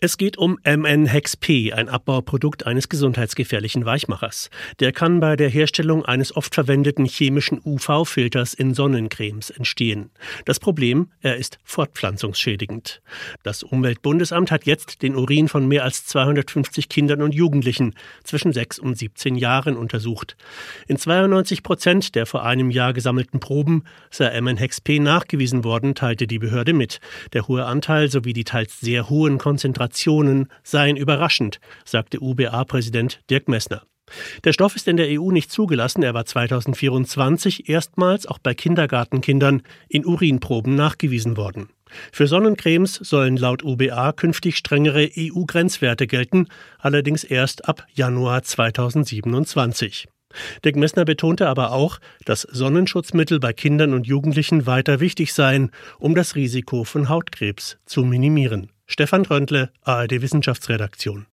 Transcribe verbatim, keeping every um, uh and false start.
Es geht um M N Hex P, ein Abbauprodukt eines gesundheitsgefährlichen Weichmachers. Der kann bei der Herstellung eines oft verwendeten chemischen U V-Filters in Sonnencremes entstehen. Das Problem, er ist fortpflanzungsschädigend. Das Umweltbundesamt hat jetzt den Urin von mehr als zweihundertfünfzig Kindern und Jugendlichen zwischen sechs und siebzehn Jahren untersucht. In zweiundneunzig Prozent der vor einem Jahr gesammelten Proben sei M N Hex P nachgewiesen worden, teilte die Behörde mit. Der hohe Anteil sowie die teils sehr hohen Konzentrationen seien überraschend, sagte U B A-Präsident Dirk Messner. Der Stoff ist in der E U nicht zugelassen, er war zweitausendvierundzwanzig erstmals auch bei Kindergartenkindern in Urinproben nachgewiesen worden. Für Sonnencremes sollen laut U B A künftig strengere E U-Grenzwerte gelten, allerdings erst ab Januar zweitausendsiebenundzwanzig. Dirk Messner betonte aber auch, dass Sonnenschutzmittel bei Kindern und Jugendlichen weiter wichtig seien, um das Risiko von Hautkrebs zu minimieren. Stefan Tröntle, A R D Wissenschaftsredaktion.